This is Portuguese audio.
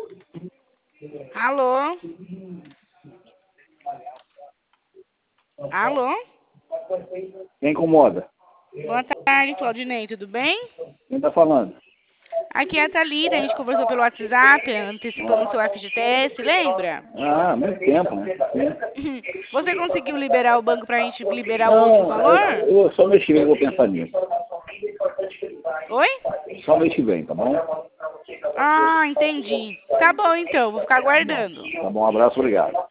Alô? Alô? Quem incomoda? Boa tarde, Claudinei, tudo bem? Quem tá falando? Aqui é a Thalita, a gente conversou pelo WhatsApp, antecipando o seu FGTS, lembra? Ah, muito tempo, né? Você conseguiu liberar o banco pra gente liberar o outro Não, valor? eu só mês que vem vou pensar nisso. Oi? Só mês que vem, tá bom? Ah, entendi. Tá bom então, vou ficar aguardando. Tá bom, um abraço, obrigado.